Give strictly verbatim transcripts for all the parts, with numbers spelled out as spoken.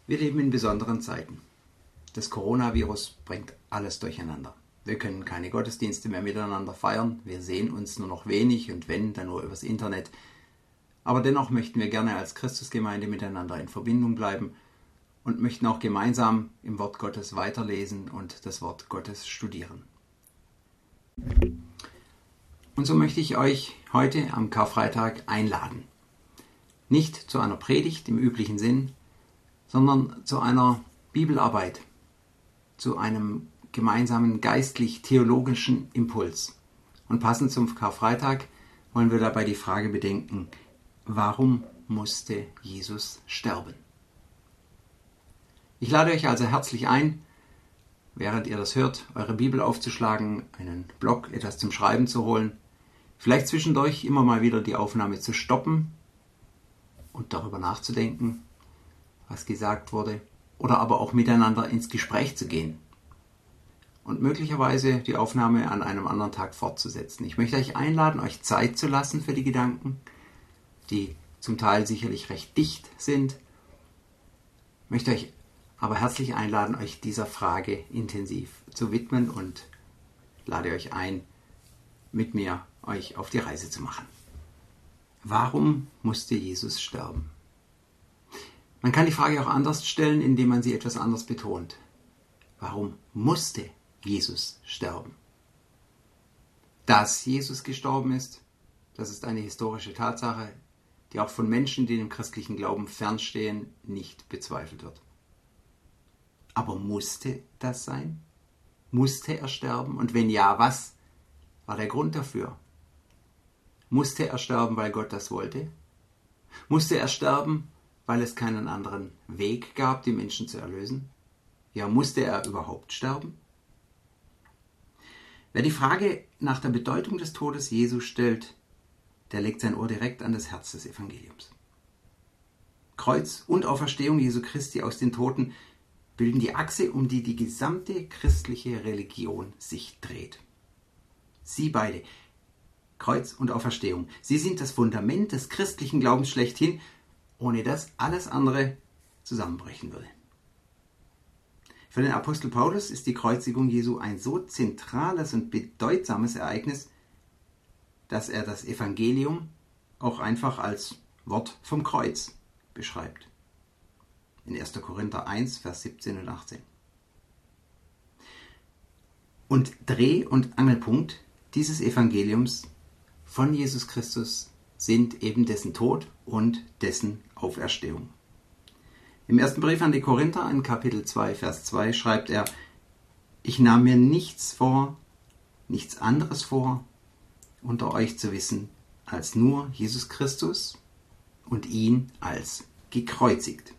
Wir leben in besonderen Zeiten. Das Coronavirus bringt alles durcheinander. Wir können keine Gottesdienste mehr miteinander feiern. Wir sehen uns nur noch wenig und wenn, dann nur übers Internet. Aber dennoch möchten wir gerne als Christusgemeinde miteinander in Verbindung bleiben und möchten auch gemeinsam im Wort Gottes weiterlesen und das Wort Gottes studieren. Und so möchte ich euch heute am Karfreitag einladen. Nicht zu einer Predigt im üblichen Sinn, sondern zu einer Bibelarbeit, zu einem gemeinsamen geistlich-theologischen Impuls. Und passend zum Karfreitag wollen wir dabei die Frage bedenken, warum musste Jesus sterben? Ich lade euch also herzlich ein, während ihr das hört, eure Bibel aufzuschlagen, einen Block, etwas zum Schreiben zu holen, vielleicht zwischendurch immer mal wieder die Aufnahme zu stoppen und darüber nachzudenken, was gesagt wurde, oder aber auch miteinander ins Gespräch zu gehen und möglicherweise die Aufnahme an einem anderen Tag fortzusetzen. Ich möchte euch einladen, euch Zeit zu lassen für die Gedanken, die zum Teil sicherlich recht dicht sind. Ich möchte euch aber herzlich einladen, euch dieser Frage intensiv zu widmen und lade euch ein, mit mir euch auf die Reise zu machen. Warum musste Jesus sterben? Man kann die Frage auch anders stellen, indem man sie etwas anders betont. Warum musste Jesus sterben? Dass Jesus gestorben ist, das ist eine historische Tatsache, die auch von Menschen, die dem christlichen Glauben fernstehen, nicht bezweifelt wird. Aber musste das sein? Musste er sterben? Und wenn ja, was war der Grund dafür? Musste er sterben, weil Gott das wollte? Musste er sterben, weil es keinen anderen Weg gab, die Menschen zu erlösen? Ja, musste er überhaupt sterben? Wer die Frage nach der Bedeutung des Todes Jesu stellt, der legt sein Ohr direkt an das Herz des Evangeliums. Kreuz und Auferstehung Jesu Christi aus den Toten bilden die Achse, um die die gesamte christliche Religion sich dreht. Sie beide, Kreuz und Auferstehung, sie sind das Fundament des christlichen Glaubens schlechthin, ohne das alles andere zusammenbrechen würde. Für den Apostel Paulus ist die Kreuzigung Jesu ein so zentrales und bedeutsames Ereignis, dass er das Evangelium auch einfach als Wort vom Kreuz beschreibt. In erster Korinther eins, Vers siebzehn und achtzehn. Und Dreh- und Angelpunkt dieses Evangeliums von Jesus Christus sind eben dessen Tod und dessen Auferstehung. Im ersten Brief an die Korinther, in Kapitel zwei, Vers zwei, schreibt er, ich nahm mir nichts vor, nichts anderes vor, unter euch zu wissen, als nur Jesus Christus und ihn als gekreuzigt.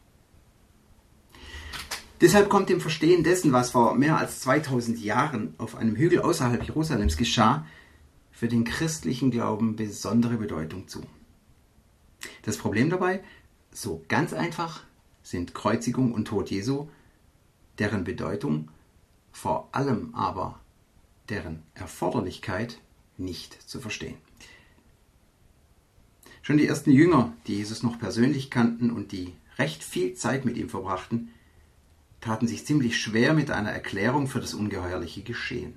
Deshalb kommt dem Verstehen dessen, was vor mehr als zweitausend Jahren auf einem Hügel außerhalb Jerusalems geschah, für den christlichen Glauben besondere Bedeutung zu. Das Problem dabei, so ganz einfach, sind Kreuzigung und Tod Jesu, deren Bedeutung, vor allem aber deren Erforderlichkeit nicht zu verstehen. Schon die ersten Jünger, die Jesus noch persönlich kannten und die recht viel Zeit mit ihm verbrachten, taten sich ziemlich schwer mit einer Erklärung für das ungeheuerliche Geschehen.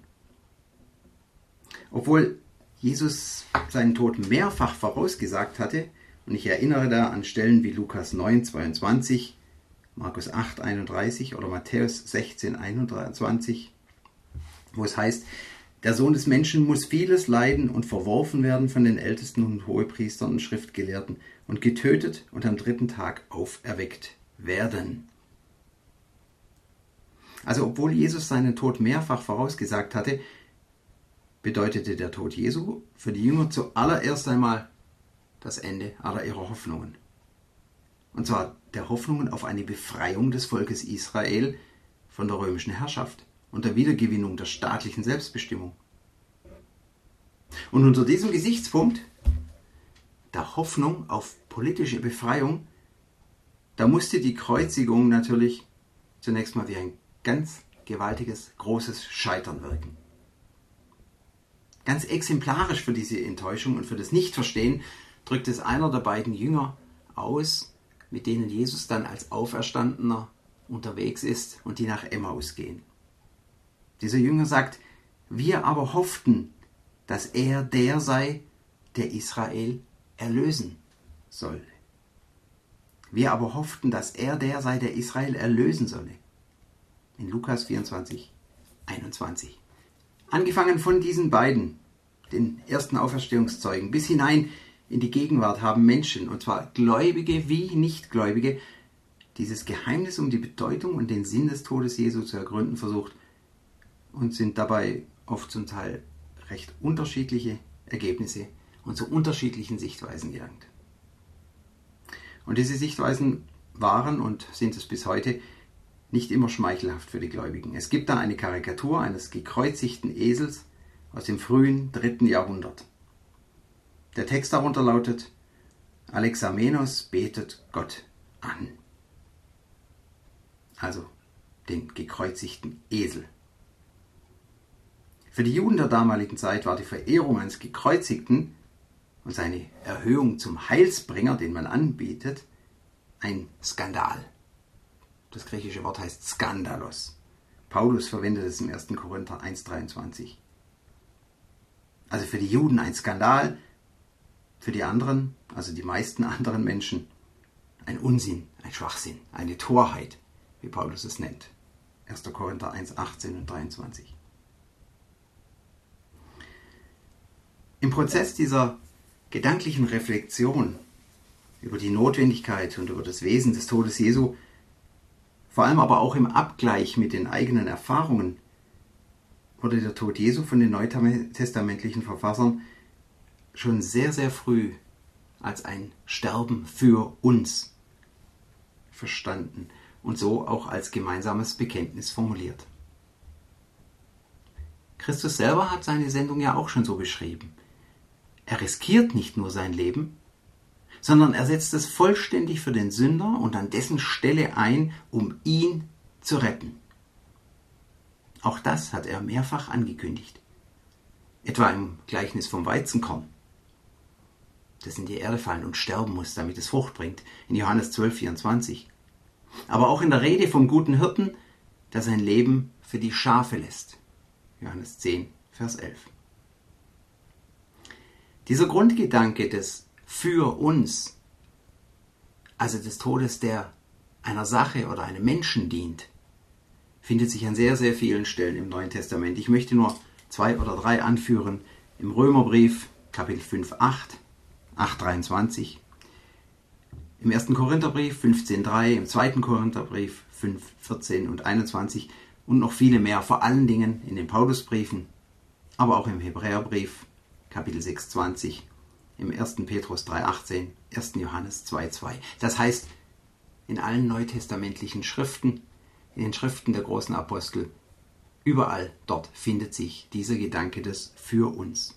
Obwohl Jesus seinen Tod mehrfach vorausgesagt hatte, und ich erinnere da an Stellen wie Lukas neun, zweiundzwanzig, Markus acht, einunddreißig oder Matthäus sechzehn, einundzwanzig, wo es heißt, der Sohn des Menschen muss vieles leiden und verworfen werden von den Ältesten und Hohepriestern und Schriftgelehrten und getötet und am dritten Tag auferweckt werden. Also obwohl Jesus seinen Tod mehrfach vorausgesagt hatte, bedeutete der Tod Jesu für die Jünger zuallererst einmal das Ende aller ihrer Hoffnungen. Und zwar der Hoffnungen auf eine Befreiung des Volkes Israel von der römischen Herrschaft und der Wiedergewinnung der staatlichen Selbstbestimmung. Und unter diesem Gesichtspunkt, der Hoffnung auf politische Befreiung, da musste die Kreuzigung natürlich zunächst mal wie ein ganz gewaltiges, großes Scheitern wirken. Ganz exemplarisch für diese Enttäuschung und für das Nichtverstehen drückt es einer der beiden Jünger aus, mit denen Jesus dann als Auferstandener unterwegs ist und die nach Emmaus gehen. Dieser Jünger sagt, wir aber hofften, dass er der sei, der Israel erlösen solle. Wir aber hofften, dass er der sei, der Israel erlösen solle. In Lukas vierundzwanzig, einundzwanzig. Angefangen von diesen beiden, den ersten Auferstehungszeugen, bis hinein in die Gegenwart haben Menschen, und zwar Gläubige wie Nichtgläubige, dieses Geheimnis um die Bedeutung und den Sinn des Todes Jesu zu ergründen versucht und sind dabei oft zum Teil recht unterschiedliche Ergebnisse und zu unterschiedlichen Sichtweisen gelangt. Und diese Sichtweisen waren und sind es bis heute nicht immer schmeichelhaft für die Gläubigen. Es gibt da eine Karikatur eines gekreuzigten Esels aus dem frühen dritten Jahrhundert. Der Text darunter lautet: Alexamenos betet Gott an. Also den gekreuzigten Esel. Für die Juden der damaligen Zeit war die Verehrung eines Gekreuzigten und seine Erhöhung zum Heilsbringer, den man anbietet, ein Skandal. Das griechische Wort heißt Skandalos. Paulus verwendet es im ersten Korinther eins dreiundzwanzig. Also für die Juden ein Skandal, für die anderen, also die meisten anderen Menschen, ein Unsinn, ein Schwachsinn, eine Torheit, wie Paulus es nennt. erster Korinther eins achtzehn und dreiundzwanzig. Im Prozess dieser gedanklichen Reflexion über die Notwendigkeit und über das Wesen des Todes Jesu, vor allem aber auch im Abgleich mit den eigenen Erfahrungen, wurde der Tod Jesu von den neutestamentlichen Verfassern schon sehr, sehr früh als ein Sterben für uns verstanden und so auch als gemeinsames Bekenntnis formuliert. Christus selber hat seine Sendung ja auch schon so beschrieben. Er riskiert nicht nur sein Leben, sondern er setzt es vollständig für den Sünder und an dessen Stelle ein, um ihn zu retten. Auch das hat er mehrfach angekündigt. Etwa im Gleichnis vom Weizenkorn, das in die Erde fallen und sterben muss, damit es Frucht bringt, in Johannes zwölf, vierundzwanzig. Aber auch in der Rede vom guten Hirten, der sein Leben für die Schafe lässt, Johannes zehn, Vers elf. Dieser Grundgedanke des für uns, also des Todes, der einer Sache oder einem Menschen dient, findet sich an sehr, sehr vielen Stellen im Neuen Testament. Ich möchte nur zwei oder drei anführen. Im Römerbrief, Kapitel fünf, acht, acht, dreiundzwanzig. Im ersten Korintherbrief, fünfzehn, drei. Im zweiten Korintherbrief, fünf, vierzehn und einundzwanzig. Und noch viele mehr, vor allen Dingen in den Paulusbriefen, aber auch im Hebräerbrief, Kapitel sechs, zwanzig, im ersten Petrus drei, achtzehn, ersten Johannes zwei, zwei. Das heißt, in allen neutestamentlichen Schriften, in den Schriften der großen Apostel, überall dort findet sich dieser Gedanke des für uns.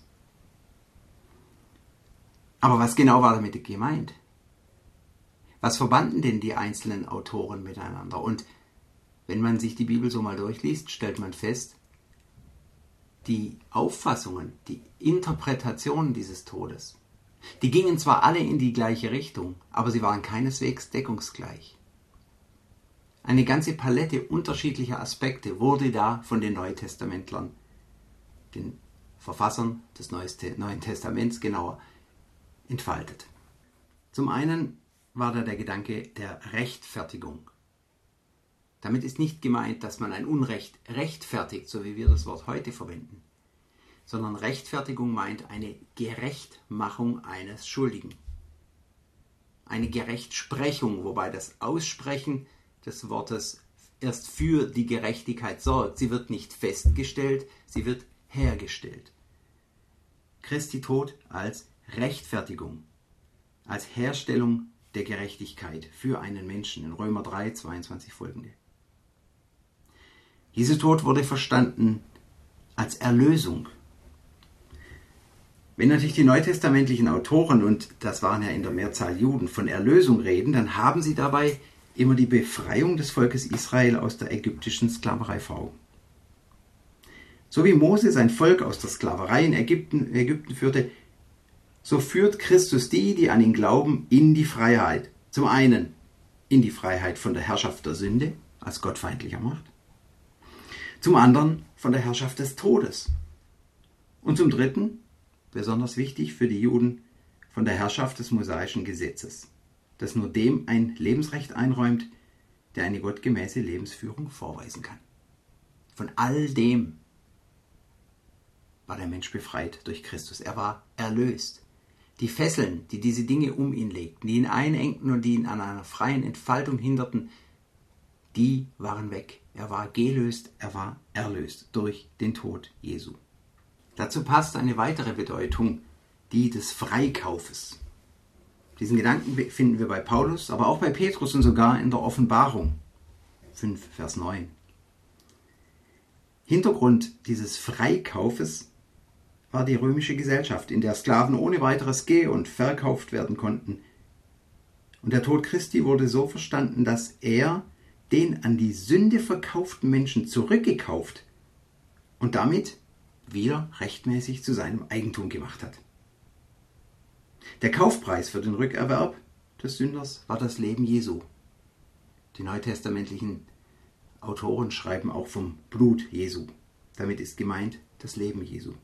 Aber was genau war damit gemeint? Was verbanden denn die einzelnen Autoren miteinander? Und wenn man sich die Bibel so mal durchliest, stellt man fest, die Auffassungen, die Interpretationen dieses Todes, die gingen zwar alle in die gleiche Richtung, aber sie waren keineswegs deckungsgleich. Eine ganze Palette unterschiedlicher Aspekte wurde da von den Neutestamentlern, den Verfassern des Neuen Testaments genauer, entfaltet. Zum einen war da der Gedanke der Rechtfertigung. Damit ist nicht gemeint, dass man ein Unrecht rechtfertigt, so wie wir das Wort heute verwenden, sondern Rechtfertigung meint eine Gerechtmachung eines Schuldigen. Eine Gerechtsprechung, wobei das Aussprechen des Wortes erst für die Gerechtigkeit sorgt. Sie wird nicht festgestellt, sie wird hergestellt. Christi Tod als Rechtfertigung, als Herstellung der Gerechtigkeit für einen Menschen in Römer drei, zweiundzwanzig folgende. Jesu Tod wurde verstanden als Erlösung. Wenn natürlich die neutestamentlichen Autoren, und das waren ja in der Mehrzahl Juden, von Erlösung reden, dann haben sie dabei immer die Befreiung des Volkes Israel aus der ägyptischen Sklaverei vor Augen. So wie Mose sein Volk aus der Sklaverei in Ägypten, Ägypten führte, so führt Christus die, die an ihn glauben, in die Freiheit. Zum einen in die Freiheit von der Herrschaft der Sünde als gottfeindlicher Macht, zum anderen von der Herrschaft des Todes und zum dritten, besonders wichtig für die Juden, von der Herrschaft des mosaischen Gesetzes, das nur dem ein Lebensrecht einräumt, der eine gottgemäße Lebensführung vorweisen kann. Von all dem war der Mensch befreit durch Christus. Er war erlöst. Die Fesseln, die diese Dinge um ihn legten, die ihn einengten und die ihn an einer freien Entfaltung hinderten, die waren weg. Er war gelöst, er war erlöst durch den Tod Jesu. Dazu passt eine weitere Bedeutung, die des Freikaufes. Diesen Gedanken finden wir bei Paulus, aber auch bei Petrus und sogar in der Offenbarung fünf, Vers neun. Hintergrund dieses Freikaufes war die römische Gesellschaft, in der Sklaven ohne weiteres ge- und verkauft werden konnten. Und der Tod Christi wurde so verstanden, dass er den an die Sünde verkauften Menschen zurückgekauft und damit wieder rechtmäßig zu seinem Eigentum gemacht hat. Der Kaufpreis für den Rückerwerb des Sünders war das Leben Jesu. Die neutestamentlichen Autoren schreiben auch vom Blut Jesu. Damit ist gemeint das Leben Jesu.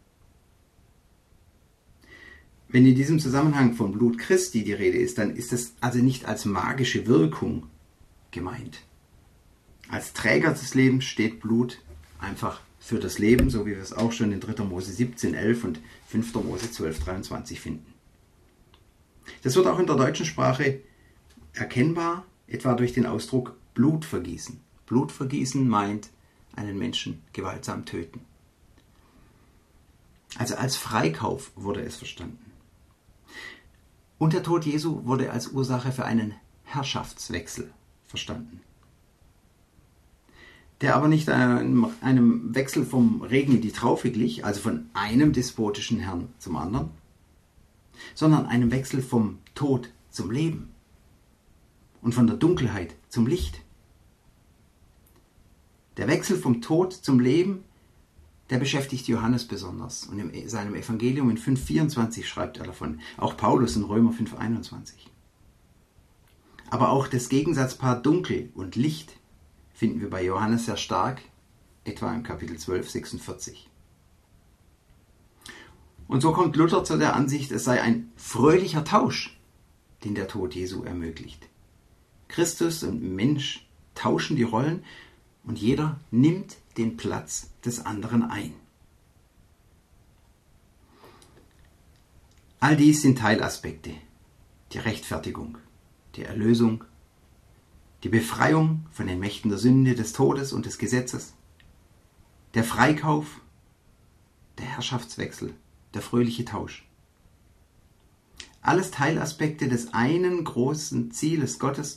Wenn in diesem Zusammenhang vom Blut Christi die Rede ist, dann ist es also nicht als magische Wirkung gemeint. Als Träger des Lebens steht Blut einfach für das Leben, so wie wir es auch schon in dritter Mose siebzehn, elf und fünfter Mose zwölf, dreiundzwanzig finden. Das wird auch in der deutschen Sprache erkennbar, etwa durch den Ausdruck Blutvergießen. Blutvergießen meint einen Menschen gewaltsam töten. Also als Freikauf wurde es verstanden. Und der Tod Jesu wurde als Ursache für einen Herrschaftswechsel verstanden. Der aber nicht einem, einem Wechsel vom Regen in die Traufe glich, also von einem despotischen Herrn zum anderen, sondern einem Wechsel vom Tod zum Leben und von der Dunkelheit zum Licht. Der Wechsel vom Tod zum Leben, der beschäftigt Johannes besonders. Und in seinem Evangelium in fünf vierundzwanzig schreibt er davon. Auch Paulus in Römer fünf einundzwanzig. Aber auch das Gegensatzpaar Dunkel und Licht finden wir bei Johannes sehr stark, etwa im Kapitel zwölf, sechsundvierzig. Und so kommt Luther zu der Ansicht, es sei ein fröhlicher Tausch, den der Tod Jesu ermöglicht. Christus und Mensch tauschen die Rollen und jeder nimmt den Platz des anderen ein. All dies sind Teilaspekte. Die Rechtfertigung, die Erlösung, die Befreiung von den Mächten der Sünde, des Todes und des Gesetzes, der Freikauf, der Herrschaftswechsel, der fröhliche Tausch. Alles Teilaspekte des einen großen Zieles Gottes,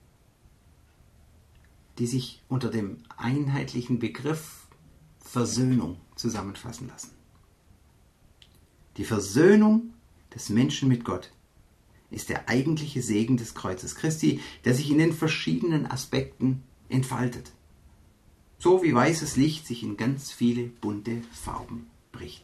die sich unter dem einheitlichen Begriff Versöhnung zusammenfassen lassen. Die Versöhnung des Menschen mit Gott ist der eigentliche Segen des Kreuzes Christi, der sich in den verschiedenen Aspekten entfaltet. So wie weißes Licht sich in ganz viele bunte Farben bricht.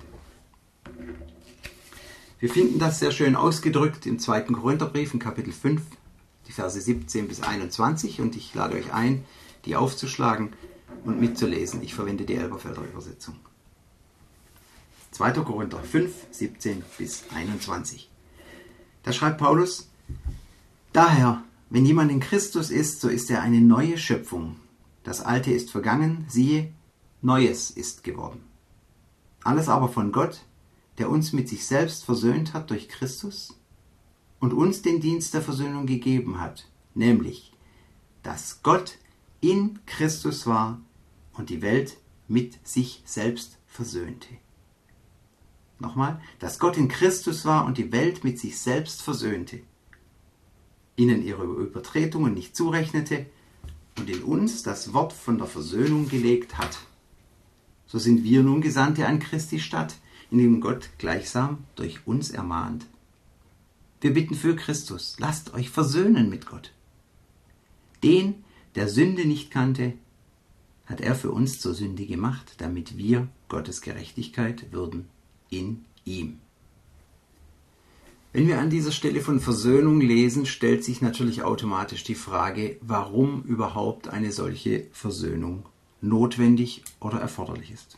Wir finden das sehr schön ausgedrückt im zweiten Korintherbrief in Kapitel fünf, die Verse siebzehn bis einundzwanzig, und ich lade euch ein, die aufzuschlagen und mitzulesen. Ich verwende die Elberfelder Übersetzung. zweiter Korinther fünf, siebzehn bis einundzwanzig. Da schreibt Paulus: Daher, wenn jemand in Christus ist, so ist er eine neue Schöpfung. Das Alte ist vergangen, siehe, Neues ist geworden. Alles aber von Gott, der uns mit sich selbst versöhnt hat durch Christus und uns den Dienst der Versöhnung gegeben hat, nämlich, dass Gott in Christus war und die Welt mit sich selbst versöhnte. Nochmal, dass Gott in Christus war und die Welt mit sich selbst versöhnte, ihnen ihre Übertretungen nicht zurechnete und in uns das Wort von der Versöhnung gelegt hat. So sind wir nun Gesandte an Christi statt, indem Gott gleichsam durch uns ermahnt. Wir bitten für Christus, lasst euch versöhnen mit Gott. Den, der Sünde nicht kannte, hat er für uns zur Sünde gemacht, damit wir Gottes Gerechtigkeit würden in ihm. Wenn wir an dieser Stelle von Versöhnung lesen, stellt sich natürlich automatisch die Frage, warum überhaupt eine solche Versöhnung notwendig oder erforderlich ist.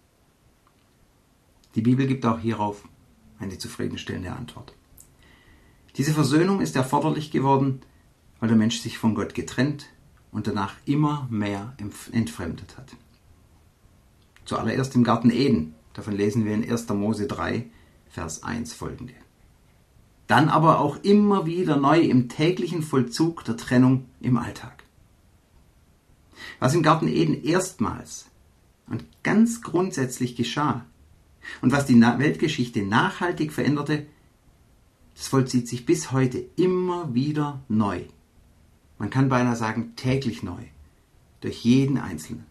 Die Bibel gibt auch hierauf eine zufriedenstellende Antwort. Diese Versöhnung ist erforderlich geworden, weil der Mensch sich von Gott getrennt und danach immer mehr entfremdet hat. Zuallererst im Garten Eden, davon lesen wir in erster Mose drei, Vers eins folgende. Dann aber auch immer wieder neu im täglichen Vollzug der Trennung im Alltag. Was im Garten Eden erstmals und ganz grundsätzlich geschah und was die Weltgeschichte nachhaltig veränderte, das vollzieht sich bis heute immer wieder neu. Man kann beinahe sagen täglich neu, durch jeden Einzelnen.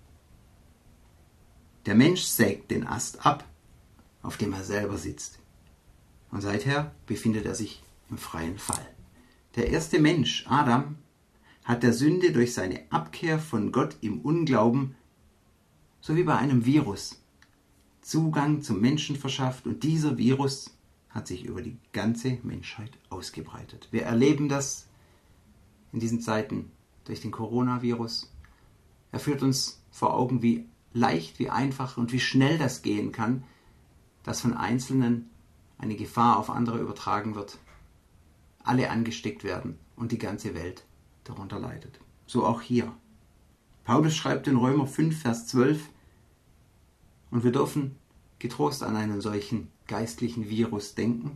Der Mensch sägt den Ast ab, auf dem er selber sitzt. Und seither befindet er sich im freien Fall. Der erste Mensch, Adam, hat der Sünde durch seine Abkehr von Gott im Unglauben, so wie bei einem Virus, Zugang zum Menschen verschafft. Und dieser Virus hat sich über die ganze Menschheit ausgebreitet. Wir erleben das in diesen Zeiten durch den Coronavirus. Er führt uns vor Augen, wie leicht, wie einfach und wie schnell das gehen kann, dass von Einzelnen eine Gefahr auf andere übertragen wird, alle angesteckt werden und die ganze Welt darunter leidet. So auch hier. Paulus schreibt in Römer fünf, Vers zwölf, und wir dürfen getrost an einen solchen geistlichen Virus denken.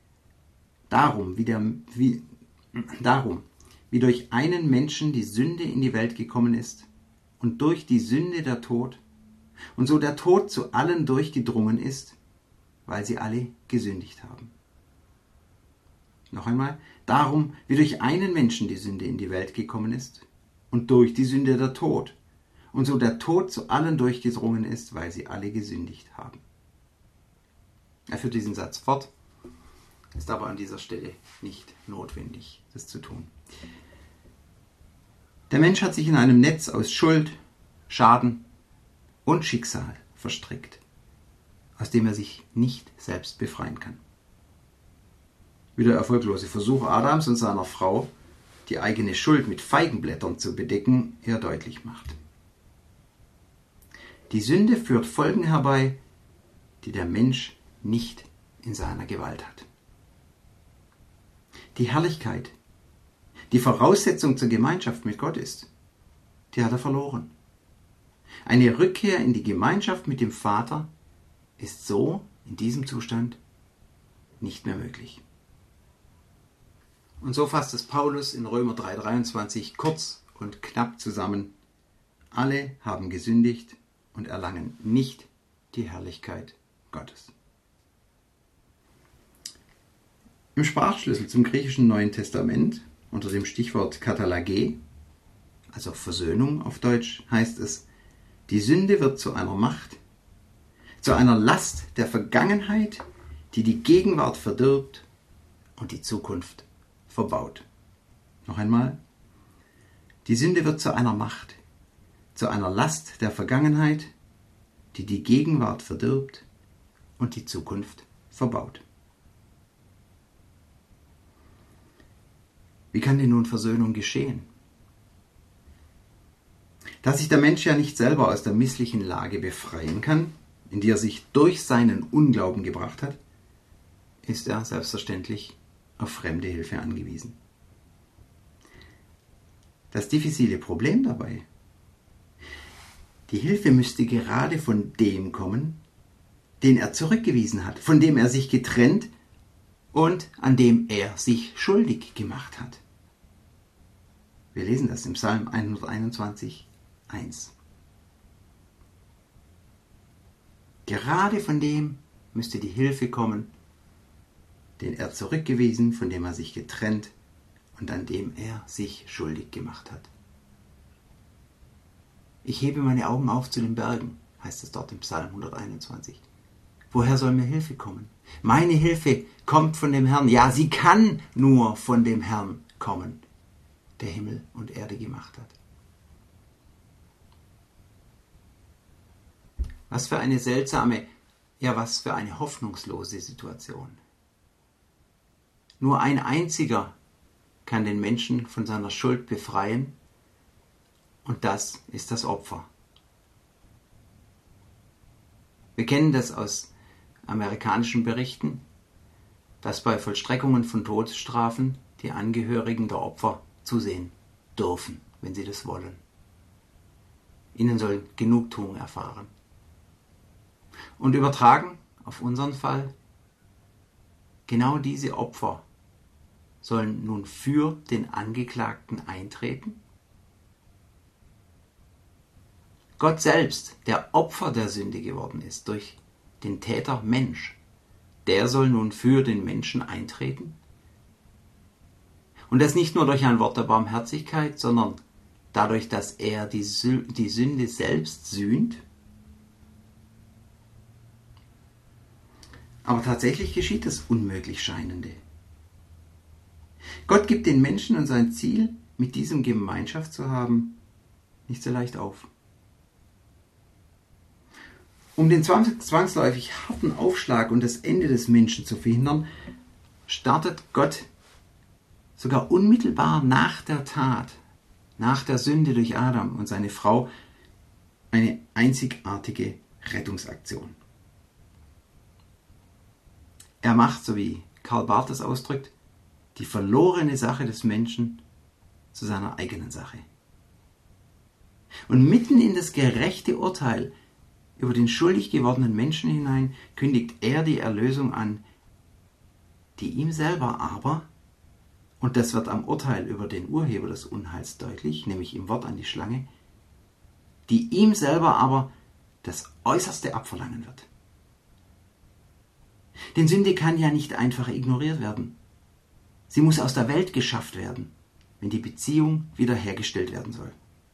Darum, wie, der, wie, darum, wie durch einen Menschen die Sünde in die Welt gekommen ist und durch die Sünde der Tod, und so der Tod zu allen durchgedrungen ist, weil sie alle gesündigt haben. Noch einmal, darum, wie durch einen Menschen die Sünde in die Welt gekommen ist und durch die Sünde der Tod, und so der Tod zu allen durchgedrungen ist, weil sie alle gesündigt haben. Er führt diesen Satz fort, ist aber an dieser Stelle nicht notwendig, das zu tun. Der Mensch hat sich in einem Netz aus Schuld, Schaden und Schicksal verstrickt, aus dem er sich nicht selbst befreien kann. Wie der erfolglose Versuch Adams und seiner Frau, die eigene Schuld mit Feigenblättern zu bedecken, er deutlich macht. Die Sünde führt Folgen herbei, die der Mensch nicht in seiner Gewalt hat. Die Herrlichkeit, die Voraussetzung zur Gemeinschaft mit Gott ist, die hat er verloren. Eine Rückkehr in die Gemeinschaft mit dem Vater ist so, in diesem Zustand, nicht mehr möglich. Und so fasst es Paulus in Römer drei dreiundzwanzig kurz und knapp zusammen. Alle haben gesündigt und erlangen nicht die Herrlichkeit Gottes. Im Sprachschlüssel zum griechischen Neuen Testament unter dem Stichwort Katalage, also Versöhnung auf Deutsch, heißt es, die Sünde wird zu einer Macht, zu einer Last der Vergangenheit, die die Gegenwart verdirbt und die Zukunft verbaut. Noch einmal. Die Sünde wird zu einer Macht, zu einer Last der Vergangenheit, die die Gegenwart verdirbt und die Zukunft verbaut. Wie kann denn nun Versöhnung geschehen? Da sich der Mensch ja nicht selber aus der misslichen Lage befreien kann, in die er sich durch seinen Unglauben gebracht hat, ist er selbstverständlich auf fremde Hilfe angewiesen. Das diffizile Problem dabei: Die Hilfe müsste gerade von dem kommen, den er zurückgewiesen hat, von dem er sich getrennt und an dem er sich schuldig gemacht hat. Wir lesen das im Psalm hunderteinundzwanzig, eins. Gerade von dem müsste die Hilfe kommen, den er zurückgewiesen, von dem er sich getrennt und an dem er sich schuldig gemacht hat. Ich hebe meine Augen auf zu den Bergen, heißt es dort im Psalm hunderteinundzwanzig. Woher soll mir Hilfe kommen? Meine Hilfe kommt von dem Herrn. Ja, sie kann nur von dem Herrn kommen, der Himmel und Erde gemacht hat. Was für eine seltsame, ja was für eine hoffnungslose Situation. Nur ein einziger kann den Menschen von seiner Schuld befreien, und das ist das Opfer. Wir kennen das aus amerikanischen Berichten, dass bei Vollstreckungen von Todesstrafen die Angehörigen der Opfer zusehen dürfen, wenn sie das wollen. Ihnen soll Genugtuung erfahren. Und übertragen auf unseren Fall, genau diese Opfer sollen nun für den Angeklagten eintreten? Gott selbst, der Opfer der Sünde geworden ist durch den Täter Mensch, der soll nun für den Menschen eintreten? Und das nicht nur durch ein Wort der Barmherzigkeit, sondern dadurch, dass er die Sünde selbst sühnt? Aber tatsächlich geschieht das unmöglich Scheinende. Gott gibt den Menschen und sein Ziel, mit diesem Gemeinschaft zu haben, nicht so leicht auf. Um den zwangsläufig harten Aufschlag und das Ende des Menschen zu verhindern, startet Gott sogar unmittelbar nach der Tat, nach der Sünde durch Adam und seine Frau, eine einzigartige Rettungsaktion. Er macht, so wie Karl Barth es ausdrückt, die verlorene Sache des Menschen zu seiner eigenen Sache. Und mitten in das gerechte Urteil über den schuldig gewordenen Menschen hinein kündigt er die Erlösung an, die ihm selber aber, und das wird am Urteil über den Urheber des Unheils deutlich, nämlich im Wort an die Schlange, die ihm selber aber das Äußerste abverlangen wird. Denn Sünde kann ja nicht einfach ignoriert werden. Sie muss aus der Welt geschafft werden, wenn die Beziehung wiederhergestellt werden soll.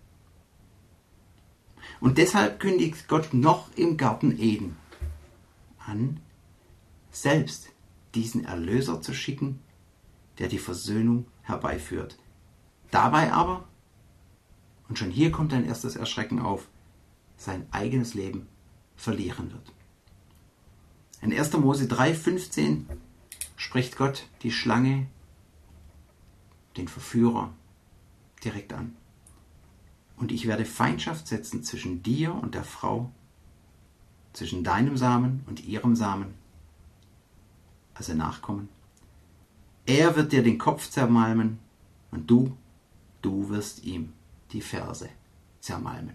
Und deshalb kündigt Gott noch im Garten Eden an, selbst diesen Erlöser zu schicken, der die Versöhnung herbeiführt. Dabei aber, und schon hier kommt ein erstes Erschrecken auf, sein eigenes Leben verlieren wird. In erster Mose drei fünfzehn spricht Gott die Schlange, den Verführer, direkt an. Und ich werde Feindschaft setzen zwischen dir und der Frau, zwischen deinem Samen und ihrem Samen, also Nachkommen. Er wird dir den Kopf zermalmen und du, du wirst ihm die Ferse zermalmen.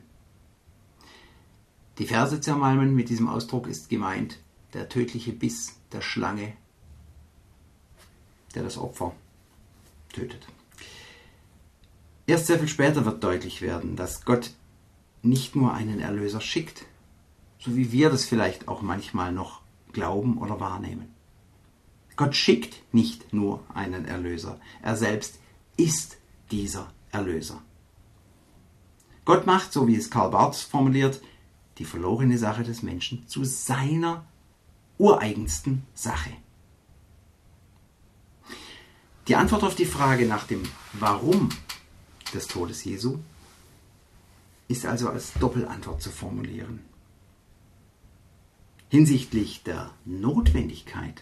Die Ferse zermalmen, mit diesem Ausdruck ist gemeint der tödliche Biss der Schlange, der das Opfer tötet. Erst sehr viel später wird deutlich werden, dass Gott nicht nur einen Erlöser schickt, so wie wir das vielleicht auch manchmal noch glauben oder wahrnehmen. Gott schickt nicht nur einen Erlöser, er selbst ist dieser Erlöser. Gott macht, so wie es Karl Barth formuliert, die verlorene Sache des Menschen zu seiner ureigensten Sache. Die Antwort auf die Frage nach dem Warum des Todes Jesu ist also als Doppelantwort zu formulieren. Hinsichtlich der Notwendigkeit,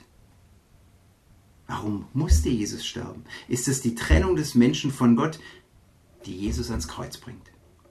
warum musste Jesus sterben, ist es die Trennung des Menschen von Gott, die Jesus ans Kreuz bringt.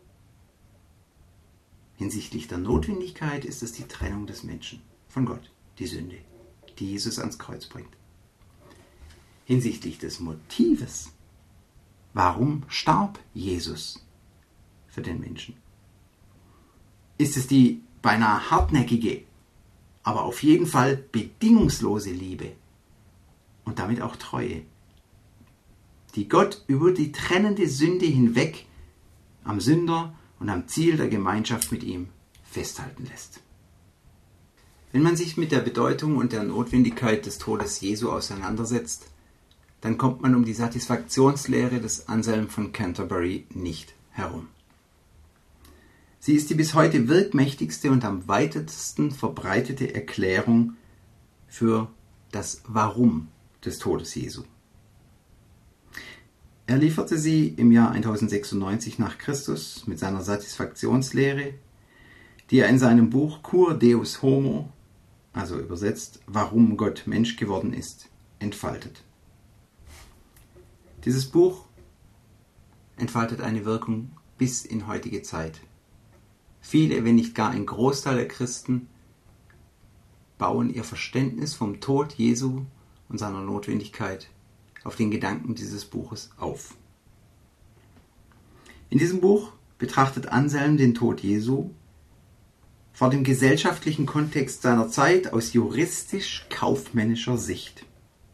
Hinsichtlich der Notwendigkeit ist es die Trennung des Menschen von Gott, die Sünde, die Jesus ans Kreuz bringt. Hinsichtlich des Motives, warum starb Jesus für den Menschen, ist es die beinahe hartnäckige, aber auf jeden Fall bedingungslose Liebe und damit auch Treue, die Gott über die trennende Sünde hinweg am Sünder und am Ziel der Gemeinschaft mit ihm festhalten lässt. Wenn man sich mit der Bedeutung und der Notwendigkeit des Todes Jesu auseinandersetzt, dann kommt man um die Satisfaktionslehre des Anselm von Canterbury nicht herum. Sie ist die bis heute wirkmächtigste und am weitesten verbreitete Erklärung für das Warum des Todes Jesu. Er lieferte sie im Jahr tausendsechsundneunzig nach Christus mit seiner Satisfaktionslehre, die er in seinem Buch Cur Deus Homo, also übersetzt, warum Gott Mensch geworden ist, entfaltet. Dieses Buch entfaltet eine Wirkung bis in heutige Zeit. Viele, wenn nicht gar ein Großteil der Christen, bauen ihr Verständnis vom Tod Jesu und seiner Notwendigkeit auf den Gedanken dieses Buches auf. In diesem Buch betrachtet Anselm den Tod Jesu vor dem gesellschaftlichen Kontext seiner Zeit aus juristisch-kaufmännischer Sicht.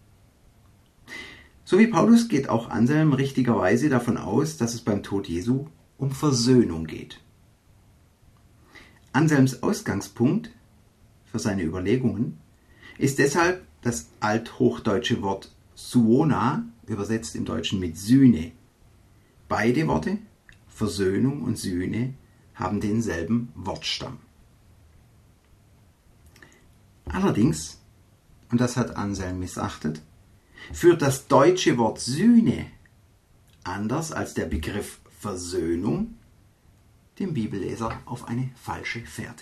So wie Paulus geht auch Anselm richtigerweise davon aus, dass es beim Tod Jesu um Versöhnung geht. Anselms Ausgangspunkt für seine Überlegungen ist deshalb das althochdeutsche Wort suona, übersetzt im Deutschen mit Sühne. Beide Worte, Versöhnung und Sühne, haben denselben Wortstamm. Allerdings, und das hat Anselm missachtet, führt das deutsche Wort Sühne, anders als der Begriff Versöhnung, dem Bibelleser auf eine falsche Fährte.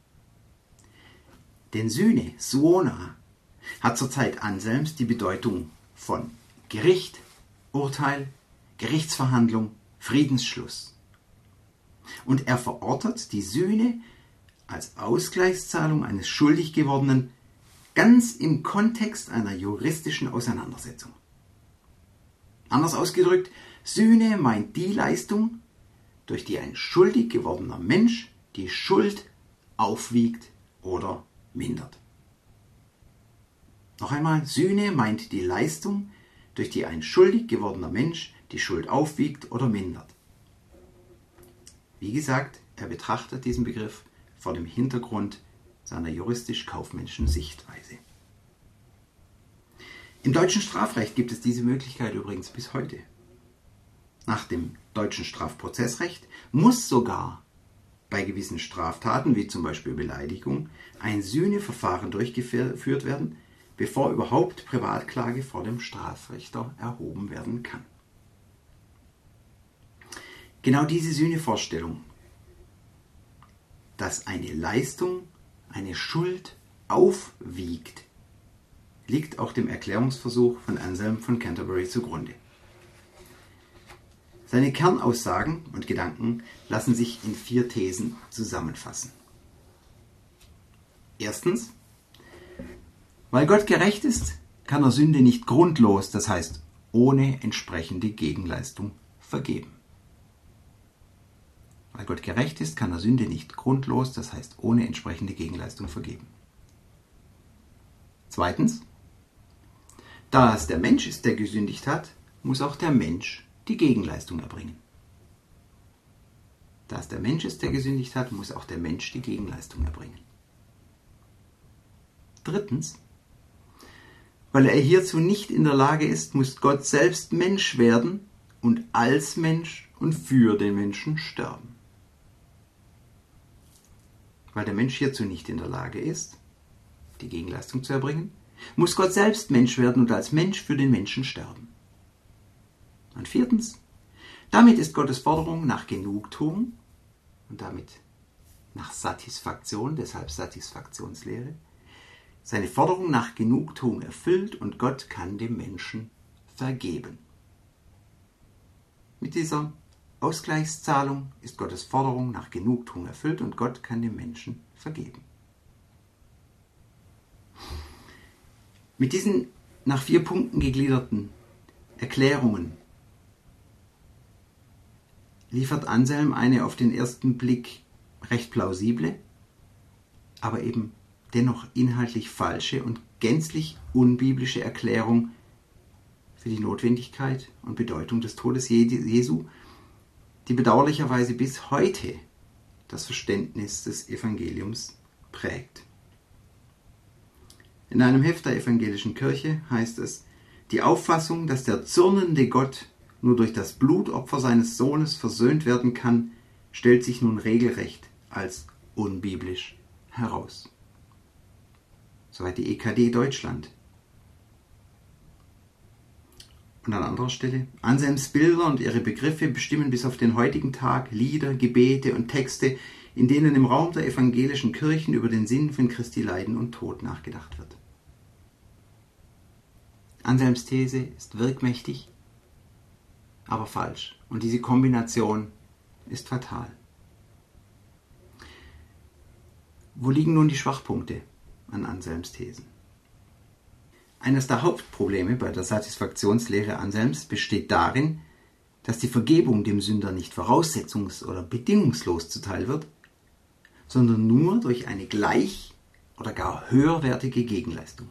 Denn Sühne, suona, hat zur Zeit Anselms die Bedeutung von Gericht, Urteil, Gerichtsverhandlung, Friedensschluss. Und er verortet die Sühne als Ausgleichszahlung eines schuldig gewordenen ganz im Kontext einer juristischen Auseinandersetzung. Anders ausgedrückt, Sühne meint die Leistung, durch die ein schuldig gewordener Mensch die Schuld aufwiegt oder mindert. Noch einmal, Sühne meint die Leistung, durch die ein schuldig gewordener Mensch die Schuld aufwiegt oder mindert. Wie gesagt, er betrachtet diesen Begriff vor dem Hintergrund seiner juristisch-kaufmännischen Sichtweise. Im deutschen Strafrecht gibt es diese Möglichkeit übrigens bis heute. Nach dem deutschen Strafprozessrecht muss sogar bei gewissen Straftaten, wie zum Beispiel Beleidigung, ein Sühneverfahren durchgeführt werden, bevor überhaupt Privatklage vor dem Strafrichter erhoben werden kann. Genau diese Sühnevorstellung, dass eine Leistung eine Schuld aufwiegt, liegt auch dem Erklärungsversuch von Anselm von Canterbury zugrunde. Seine Kernaussagen und Gedanken lassen sich in vier Thesen zusammenfassen. Erstens, weil Gott gerecht ist, kann er Sünde nicht grundlos, das heißt ohne entsprechende Gegenleistung, vergeben. Weil Gott gerecht ist, kann er Sünde nicht grundlos, das heißt ohne entsprechende Gegenleistung, vergeben. Zweitens, da es der Mensch ist, der gesündigt hat, muss auch der Mensch die Gegenleistung erbringen. Da es der Mensch ist, der gesündigt hat, muss auch der Mensch die Gegenleistung erbringen. Drittens, weil er hierzu nicht in der Lage ist, muss Gott selbst Mensch werden und als Mensch und für den Menschen sterben. Weil der Mensch hierzu nicht in der Lage ist, die Gegenleistung zu erbringen, muss Gott selbst Mensch werden und als Mensch für den Menschen sterben. Und viertens, damit ist Gottes Forderung nach Genugtuung und damit nach Satisfaktion, deshalb Satisfaktionslehre, seine Forderung nach Genugtuung erfüllt und Gott kann dem Menschen vergeben. Mit dieser Ausgleichszahlung ist Gottes Forderung nach Genugtuung erfüllt und Gott kann dem Menschen vergeben. Mit diesen nach vier Punkten gegliederten Erklärungen liefert Anselm eine auf den ersten Blick recht plausible, aber eben dennoch inhaltlich falsche und gänzlich unbiblische Erklärung für die Notwendigkeit und Bedeutung des Todes Jesu, die bedauerlicherweise bis heute das Verständnis des Evangeliums prägt. In einem Heft der Evangelischen Kirche heißt es, die Auffassung, dass der zürnende Gott nur durch das Blutopfer seines Sohnes versöhnt werden kann, stellt sich nun regelrecht als unbiblisch heraus. Soweit die E K D Deutschland. Und an anderer Stelle, Anselms Bilder und ihre Begriffe bestimmen bis auf den heutigen Tag Lieder, Gebete und Texte, in denen im Raum der evangelischen Kirchen über den Sinn von Christi Leiden und Tod nachgedacht wird. Anselms These ist wirkmächtig aber falsch. Und diese Kombination ist fatal. Wo liegen nun die Schwachpunkte an Anselms Thesen? Eines der Hauptprobleme bei der Satisfaktionslehre Anselms besteht darin, dass die Vergebung dem Sünder nicht voraussetzungs- oder bedingungslos zuteil wird, sondern nur durch eine gleich- oder gar höherwertige Gegenleistung.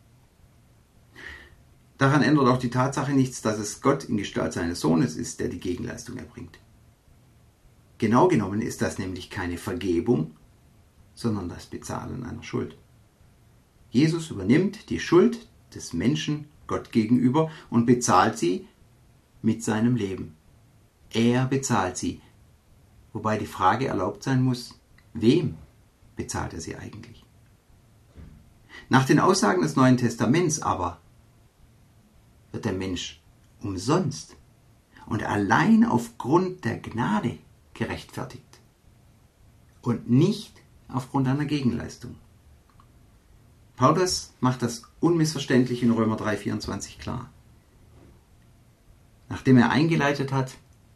Daran ändert auch die Tatsache nichts, dass es Gott in Gestalt seines Sohnes ist, der die Gegenleistung erbringt. Genau genommen ist das nämlich keine Vergebung, sondern das Bezahlen einer Schuld. Jesus übernimmt die Schuld des Menschen Gott gegenüber und bezahlt sie mit seinem Leben. Er bezahlt sie, wobei die Frage erlaubt sein muss, wem bezahlt er sie eigentlich? Nach den Aussagen des Neuen Testaments aber wird der Mensch umsonst und allein aufgrund der Gnade gerechtfertigt und nicht aufgrund einer Gegenleistung. Paulus macht das unmissverständlich in Römer drei vierundzwanzig klar. Nachdem er eingeleitet hat,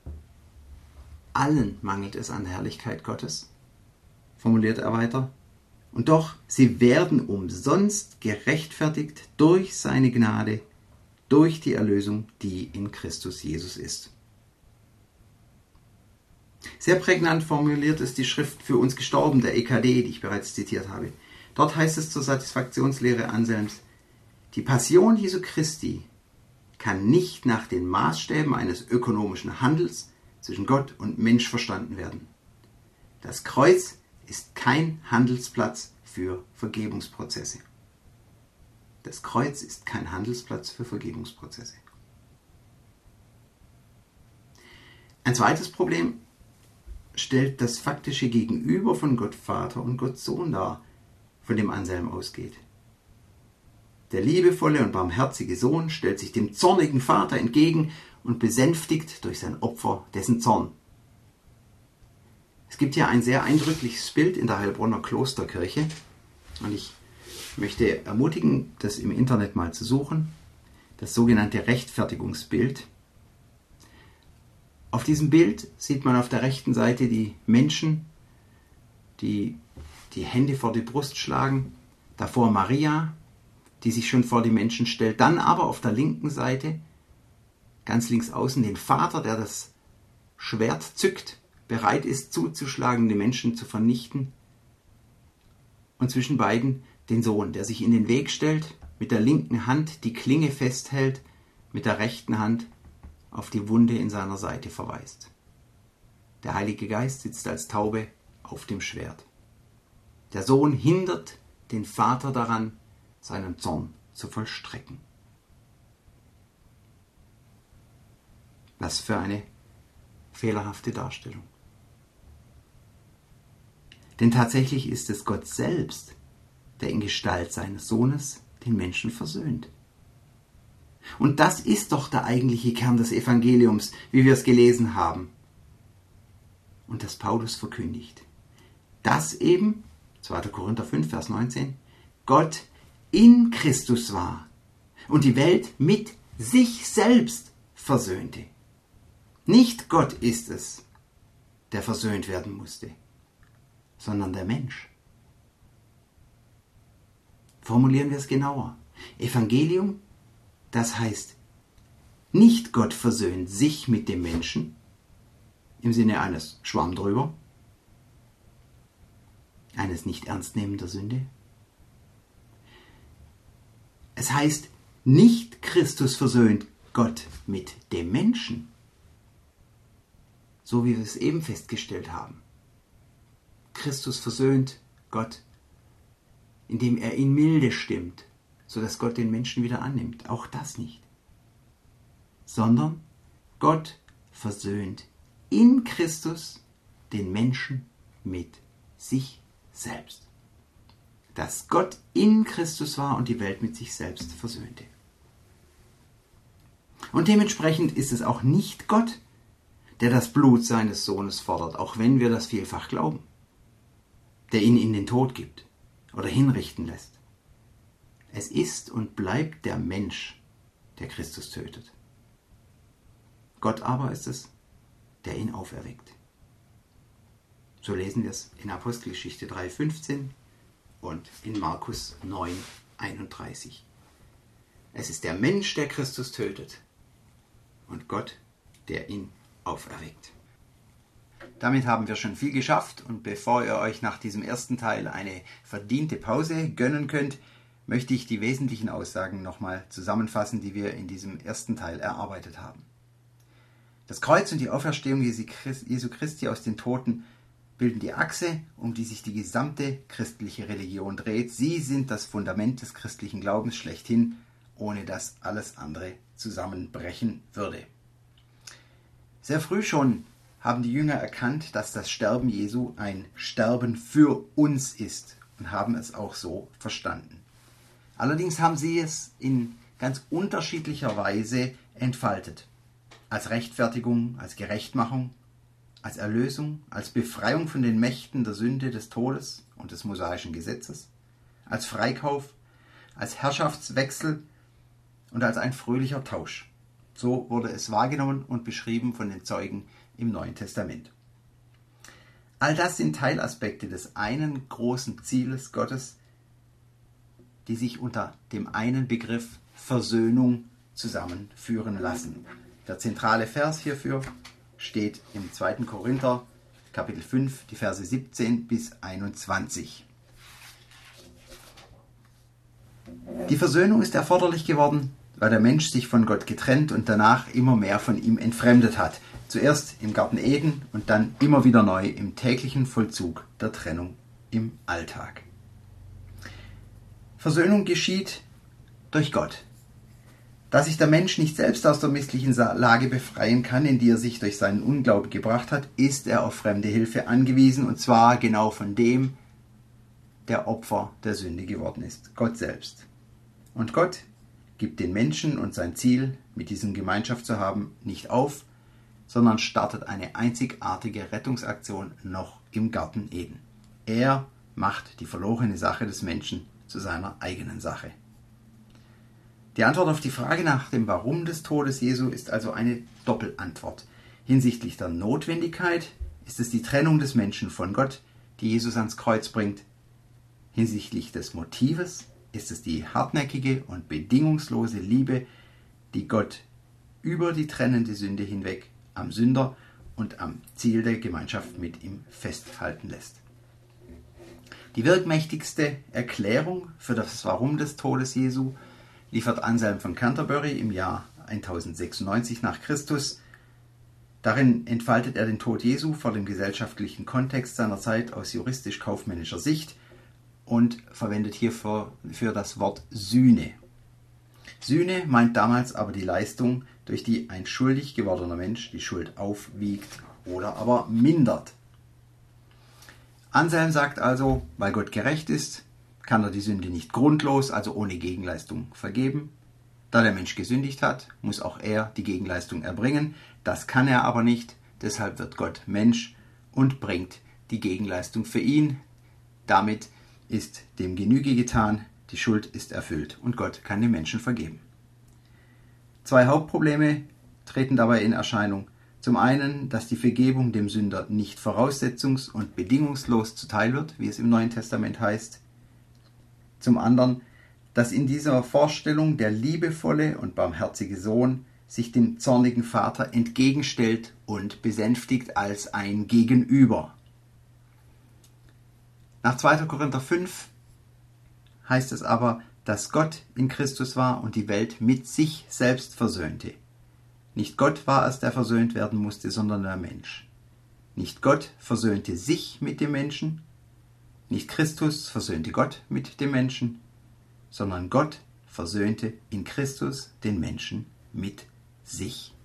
allen mangelt es an der Herrlichkeit Gottes, formuliert er weiter, und doch, sie werden umsonst gerechtfertigt durch seine Gnade, durch die Erlösung, die in Christus Jesus ist. Sehr prägnant formuliert ist die Schrift Für uns gestorben, der E K D, die ich bereits zitiert habe. Dort heißt es zur Satisfaktionslehre Anselms, die Passion Jesu Christi kann nicht nach den Maßstäben eines ökonomischen Handels zwischen Gott und Mensch verstanden werden. Das Kreuz ist kein Handelsplatz für Vergebungsprozesse. Das Kreuz ist kein Handelsplatz für Vergebungsprozesse. Ein zweites Problem stellt das faktische Gegenüber von Gott Vater und Gott Sohn dar, von dem Anselm ausgeht. Der liebevolle und barmherzige Sohn stellt sich dem zornigen Vater entgegen und besänftigt durch sein Opfer dessen Zorn. Es gibt hier ein sehr eindrückliches Bild in der Heilbronner Klosterkirche und ich möchte ermutigen, das im Internet mal zu suchen, das sogenannte Rechtfertigungsbild. Auf diesem Bild sieht man auf der rechten Seite die Menschen, die die Hände vor die Brust schlagen, davor Maria, die sich schon vor die Menschen stellt, dann aber auf der linken Seite, ganz links außen, den Vater, der das Schwert zückt, bereit ist zuzuschlagen, die Menschen zu vernichten, und zwischen beiden den Sohn, der sich in den Weg stellt, mit der linken Hand die Klinge festhält, mit der rechten Hand auf die Wunde in seiner Seite verweist. Der Heilige Geist sitzt als Taube auf dem Schwert. Der Sohn hindert den Vater daran, seinen Zorn zu vollstrecken. Was für eine fehlerhafte Darstellung. Denn tatsächlich ist es Gott selbst, der in Gestalt seines Sohnes den Menschen versöhnt. Und das ist doch der eigentliche Kern des Evangeliums, wie wir es gelesen haben. Und das Paulus verkündigt. Dass eben, zweiter Korinther fünf, Vers neunzehn, Gott in Christus war und die Welt mit sich selbst versöhnte. Nicht Gott ist es, der versöhnt werden musste, sondern der Mensch. Formulieren wir es genauer. Evangelium, das heißt, nicht Gott versöhnt sich mit dem Menschen, im Sinne eines Schwamm drüber, eines nicht ernstnehmen der Sünde. Es heißt, nicht Christus versöhnt Gott mit dem Menschen, so wie wir es eben festgestellt haben. Christus versöhnt Gott, indem er in Milde stimmt, sodass Gott den Menschen wieder annimmt. Auch das nicht. Sondern Gott versöhnt in Christus den Menschen mit sich selbst. Dass Gott in Christus war und die Welt mit sich selbst versöhnte. Und dementsprechend ist es auch nicht Gott, der das Blut seines Sohnes fordert, auch wenn wir das vielfach glauben, der ihn in den Tod gibt oder hinrichten lässt. Es ist und bleibt der Mensch, der Christus tötet. Gott aber ist es, der ihn auferweckt. So lesen wir es in Apostelgeschichte drei fünfzehn und in Markus neun einunddreißig. Es ist der Mensch, der Christus tötet, und Gott, der ihn auferweckt. Damit haben wir schon viel geschafft, und bevor ihr euch nach diesem ersten Teil eine verdiente Pause gönnen könnt, möchte ich die wesentlichen Aussagen nochmal zusammenfassen, die wir in diesem ersten Teil erarbeitet haben. Das Kreuz und die Auferstehung Jesu Christi aus den Toten bilden die Achse, um die sich die gesamte christliche Religion dreht. Sie sind das Fundament des christlichen Glaubens schlechthin, ohne dass alles andere zusammenbrechen würde. Sehr früh schon haben die Jünger erkannt, dass das Sterben Jesu ein Sterben für uns ist und haben es auch so verstanden. Allerdings haben sie es in ganz unterschiedlicher Weise entfaltet. Als Rechtfertigung, als Gerechtmachung, als Erlösung, als Befreiung von den Mächten der Sünde, des Todes und des mosaischen Gesetzes, als Freikauf, als Herrschaftswechsel und als ein fröhlicher Tausch. So wurde es wahrgenommen und beschrieben von den Zeugen im Neuen Testament. All das sind Teilaspekte des einen großen Zieles Gottes, die sich unter dem einen Begriff Versöhnung zusammenführen lassen. Der zentrale Vers hierfür steht im zweiten Korinther, Kapitel fünf, die Verse siebzehn bis einundzwanzig. Die Versöhnung ist erforderlich geworden, weil der Mensch sich von Gott getrennt und danach immer mehr von ihm entfremdet hat. Zuerst im Garten Eden und dann immer wieder neu im täglichen Vollzug der Trennung im Alltag. Versöhnung geschieht durch Gott. Da sich der Mensch nicht selbst aus der misslichen Lage befreien kann, in die er sich durch seinen Unglauben gebracht hat, ist er auf fremde Hilfe angewiesen, und zwar genau von dem, der Opfer der Sünde geworden ist, Gott selbst. Und Gott gibt den Menschen und sein Ziel, mit diesem Gemeinschaft zu haben, nicht auf, sondern startet eine einzigartige Rettungsaktion noch im Garten Eden. Er macht die verlorene Sache des Menschen zu seiner eigenen Sache. Die Antwort auf die Frage nach dem Warum des Todes Jesu ist also eine Doppelantwort. Hinsichtlich der Notwendigkeit ist es die Trennung des Menschen von Gott, die Jesus ans Kreuz bringt. Hinsichtlich des Motives ist es die hartnäckige und bedingungslose Liebe, die Gott über die trennende Sünde hinweg am Sünder und am Ziel der Gemeinschaft mit ihm festhalten lässt. Die wirkmächtigste Erklärung für das Warum des Todes Jesu liefert Anselm von Canterbury im Jahr tausendsechsundneunzig nach Christus. Darin entfaltet er den Tod Jesu vor dem gesellschaftlichen Kontext seiner Zeit aus juristisch-kaufmännischer Sicht und verwendet hierfür für das Wort Sühne. Sühne meint damals aber die Leistung, durch die ein schuldig gewordener Mensch die Schuld aufwiegt oder aber mindert. Anselm sagt also, weil Gott gerecht ist, kann er die Sünde nicht grundlos, also ohne Gegenleistung, vergeben. Da der Mensch gesündigt hat, muss auch er die Gegenleistung erbringen. Das kann er aber nicht, deshalb wird Gott Mensch und bringt die Gegenleistung für ihn. Damit ist dem Genüge getan, die Schuld ist erfüllt und Gott kann den Menschen vergeben. Zwei Hauptprobleme treten dabei in Erscheinung. Zum einen, dass die Vergebung dem Sünder nicht voraussetzungs- und bedingungslos zuteil wird, wie es im Neuen Testament heißt. Zum anderen, dass in dieser Vorstellung der liebevolle und barmherzige Sohn sich dem zornigen Vater entgegenstellt und besänftigt als ein Gegenüber. Nach zweiter Korinther fünf heißt es aber, dass Gott in Christus war und die Welt mit sich selbst versöhnte. Nicht Gott war es, der versöhnt werden musste, sondern der Mensch. Nicht Gott versöhnte sich mit dem Menschen, nicht Christus versöhnte Gott mit dem Menschen, sondern Gott versöhnte in Christus den Menschen mit sich.